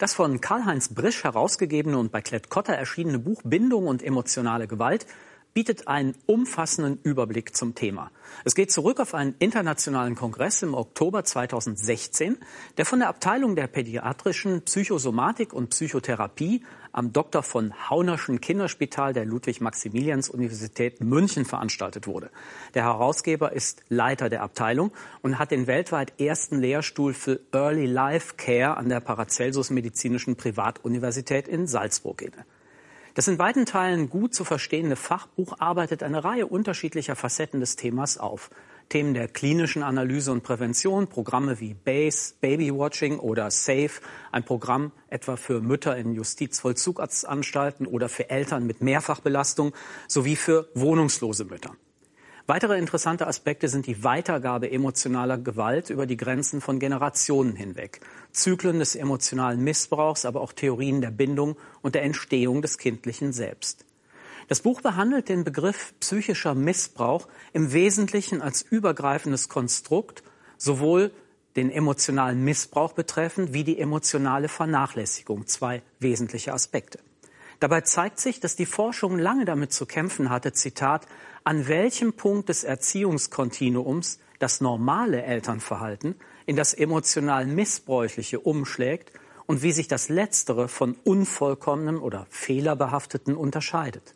Das von Karl-Heinz Brisch herausgegebene und bei Klett-Cotta erschienene Buch Bindung und emotionale Gewalt bietet einen umfassenden Überblick zum Thema. Es geht zurück auf einen internationalen Kongress im Oktober 2016, der von der Abteilung der pädiatrischen Psychosomatik und Psychotherapie am Dr. von Haunerschen Kinderspital der Ludwig-Maximilians-Universität München veranstaltet wurde. Der Herausgeber ist Leiter der Abteilung und hat den weltweit ersten Lehrstuhl für Early Life Care an der Paracelsus Medizinischen Privatuniversität in Salzburg inne. Das in weiten Teilen gut zu verstehende Fachbuch arbeitet eine Reihe unterschiedlicher Facetten des Themas auf. Themen der klinischen Analyse und Prävention, Programme wie BASE, Babywatching oder SAFE, ein Programm etwa für Mütter in Justizvollzugsanstalten oder für Eltern mit Mehrfachbelastung sowie für wohnungslose Mütter. Weitere interessante Aspekte sind die Weitergabe emotionaler Gewalt über die Grenzen von Generationen hinweg, Zyklen des emotionalen Missbrauchs, aber auch Theorien der Bindung und der Entstehung des kindlichen Selbst. Das Buch behandelt den Begriff psychischer Missbrauch im Wesentlichen als übergreifendes Konstrukt, sowohl den emotionalen Missbrauch betreffend wie die emotionale Vernachlässigung, zwei wesentliche Aspekte. Dabei zeigt sich, dass die Forschung lange damit zu kämpfen hatte, Zitat, an welchem Punkt des Erziehungskontinuums das normale Elternverhalten in das emotional Missbräuchliche umschlägt und wie sich das Letztere von unvollkommenem oder fehlerbehafteten unterscheidet.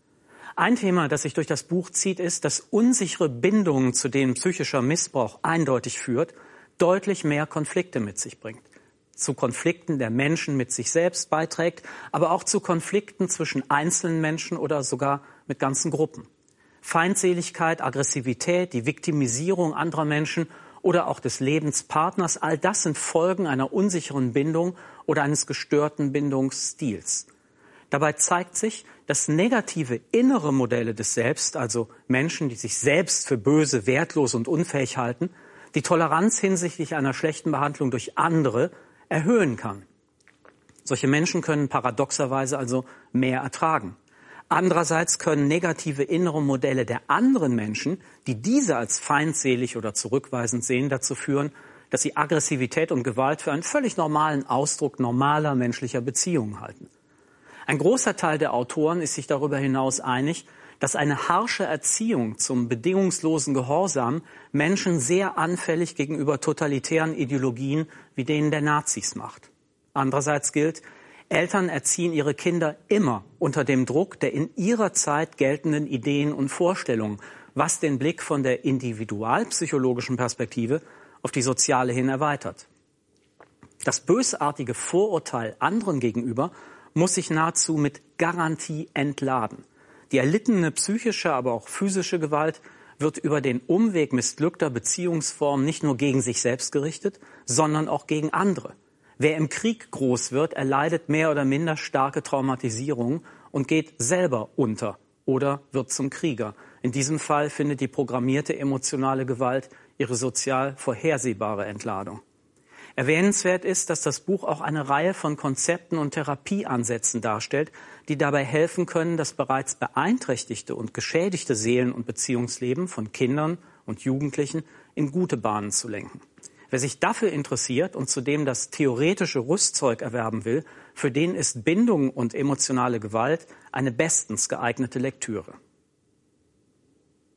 Ein Thema, das sich durch das Buch zieht, ist, dass unsichere Bindungen, zu denen psychischer Missbrauch eindeutig führt, deutlich mehr Konflikte mit sich bringt. Zu Konflikten der Menschen mit sich selbst beiträgt, aber auch zu Konflikten zwischen einzelnen Menschen oder sogar mit ganzen Gruppen. Feindseligkeit, Aggressivität, die Viktimisierung anderer Menschen oder auch des Lebenspartners, all das sind Folgen einer unsicheren Bindung oder eines gestörten Bindungsstils. Dabei zeigt sich, dass negative innere Modelle des Selbst, also Menschen, die sich selbst für böse, wertlos und unfähig halten, die Toleranz hinsichtlich einer schlechten Behandlung durch andere erhöhen kann. Solche Menschen können paradoxerweise also mehr ertragen. Andererseits können negative innere Modelle der anderen Menschen, die diese als feindselig oder zurückweisend sehen, dazu führen, dass sie Aggressivität und Gewalt für einen völlig normalen Ausdruck normaler menschlicher Beziehungen halten. Ein großer Teil der Autoren ist sich darüber hinaus einig, dass eine harsche Erziehung zum bedingungslosen Gehorsam Menschen sehr anfällig gegenüber totalitären Ideologien wie denen der Nazis macht. Andererseits gilt, Eltern erziehen ihre Kinder immer unter dem Druck der in ihrer Zeit geltenden Ideen und Vorstellungen, was den Blick von der individualpsychologischen Perspektive auf die soziale hin erweitert. Das bösartige Vorurteil anderen gegenüber muss sich nahezu mit Garantie entladen. Die erlittene psychische, aber auch physische Gewalt wird über den Umweg missglückter Beziehungsformen nicht nur gegen sich selbst gerichtet, sondern auch gegen andere. Wer im Krieg groß wird, erleidet mehr oder minder starke Traumatisierungen und geht selber unter oder wird zum Krieger. In diesem Fall findet die programmierte emotionale Gewalt ihre sozial vorhersehbare Entladung. Erwähnenswert ist, dass das Buch auch eine Reihe von Konzepten und Therapieansätzen darstellt, die dabei helfen können, das bereits beeinträchtigte und geschädigte Seelen- und Beziehungsleben von Kindern und Jugendlichen in gute Bahnen zu lenken. Wer sich dafür interessiert und zudem das theoretische Rüstzeug erwerben will, für den ist Bindung und emotionale Gewalt eine bestens geeignete Lektüre.